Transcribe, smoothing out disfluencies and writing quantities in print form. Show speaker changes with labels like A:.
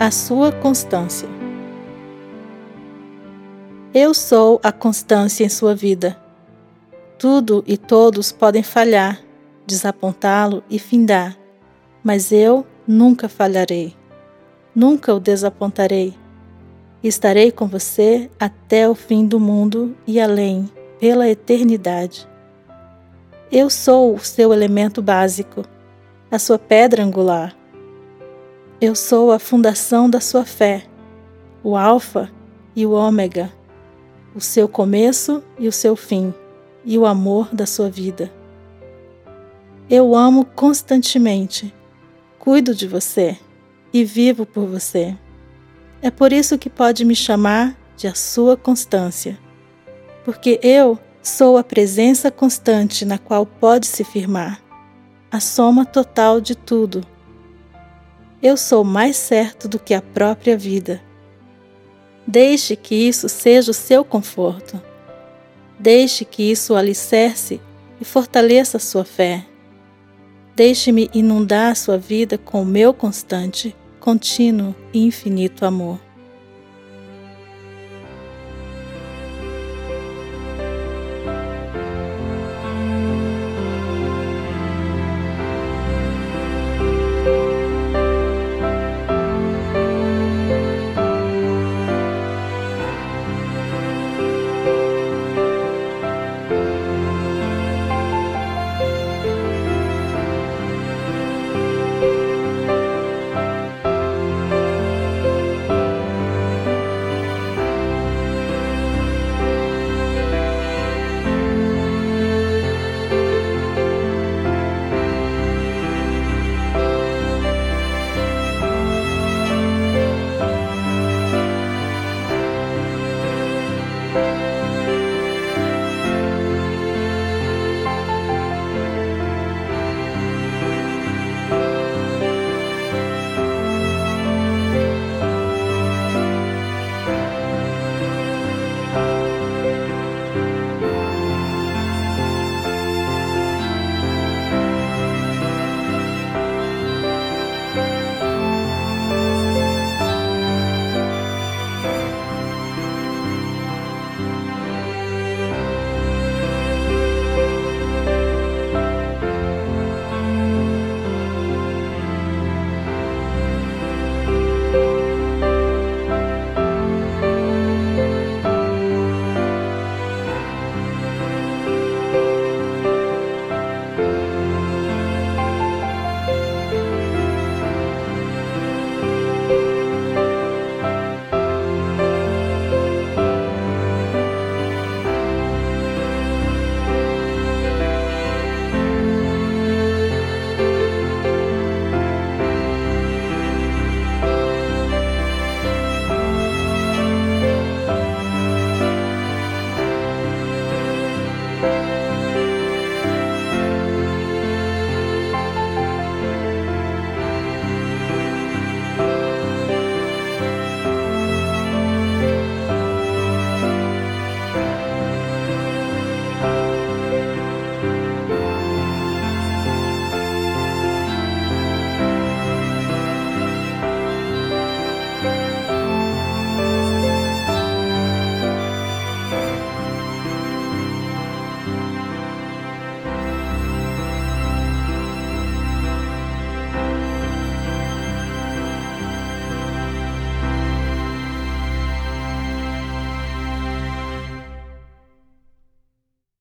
A: a sua constância. Eu sou a constância em sua vida. Tudo e todos podem falhar, desapontá-lo e findar, mas eu nunca falharei. Nunca o desapontarei. Estarei com você até o fim do mundo e além, pela eternidade. Eu sou o seu elemento básico, a sua pedra angular. Eu sou a fundação da sua fé, o alfa e o ômega, o seu começo e o seu fim, e o amor da sua vida. Eu amo constantemente, cuido de você e vivo por você. É por isso que pode me chamar de a sua constância, porque eu sou a presença constante na qual pode se firmar, a soma total de tudo. Eu sou mais certo do que a própria vida. Deixe que isso seja o seu conforto. Deixe que isso o alicerce e fortaleça a sua fé. Deixe-me inundar a sua vida com o meu constante, contínuo e infinito amor.